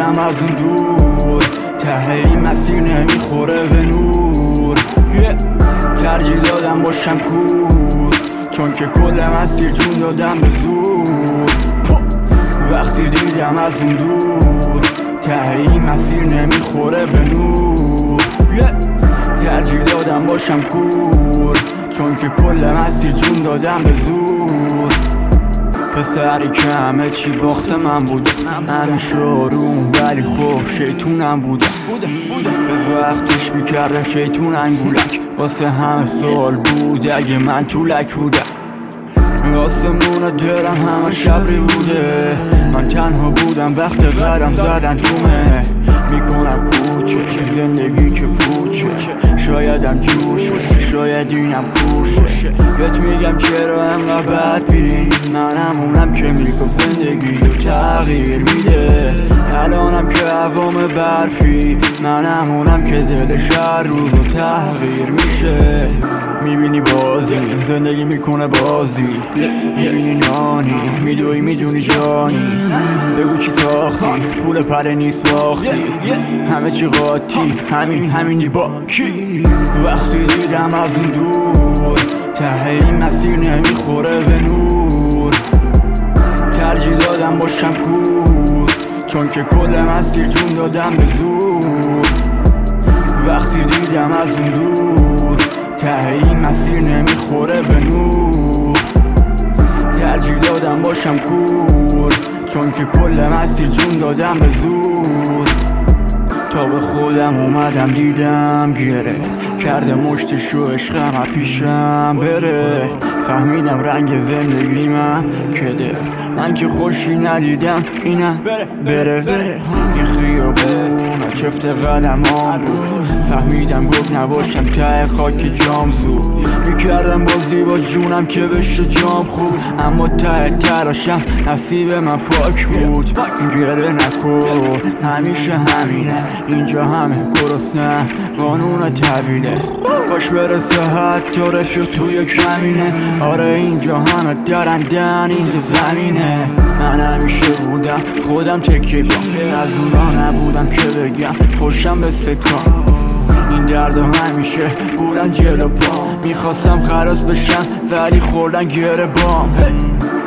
دیدم از اون دور، ته این مسیر نمیخوره به نور. ترجیح دادم باشم کور، چون که کل مسیر جون دادم به زور. وقتی دیدم از اون دور، ته این مسیر نمیخوره به نور. ترجیح دادم باشم کور، چون که کل مسیر جون دادم به زور. پسری که همه چی باخت من بودم، همیشه آروم ولی خب شیطونم بودم. به وقتش میکردم شیطون انگولک، واسه همه سال بود اگه من طولک بودم. آسمون دلم همه شبری بوده، من تنها بودم وقت قدم زدن تومه. میکنم کوچه زندگی که پوچه، شایدم جوشه شاید اینم خوشه. بهت میگم چرا انقدر بد بین، من همونم که میگفت زندگی رو تغییر میده. الانم که هوام برفی، من همونم که دلش هر روز رو تغییر میشه. میبینی بازی زندگی میکنه بازی، میبینی نانی میدوی میدونی جانی. بگو چی ساختی پول پره نیست باختی، همه چی قاطی همینی با کی. وقتی دیدم از اون دور، ته این مسیر نمیخوره به نور. ترجیح دادم باشم کور، چون که کل مسیر جون دادم به زور. وقتی دیدم از اون دور، ته این مسیر نمیخوره به نور. ترجیح دادم باشم کور، چون که کل مسیر جون دادم به زور. تا به خودم اومدم دیدم گره کرده مشتشو عشقم پیشم بره. فهمیدم رنگ زندگی من کده، من که خوشی ندیدم اینم بره. این خیابون چفت قدم آن بود، فهمیدم گفت نباشم ته خاک جام زود. میکردم بازی با جونم که بشه جام خوب، اما ته تراشم نصیب من فاک بود. گره نکن همیشه همینه، اینجا همه گرسنه قانون طویله. باش برسه حتی رفیق توی کمینه، آره اینجا همه درندن اینجا زمینه. من همیشه بودم خودم تکیه کن، از اونا نبودم که بگم خوشم به سکان. این درد همیشه بودن جلو پا، میخواستم خلاص بشم ولی خوردن گره بام.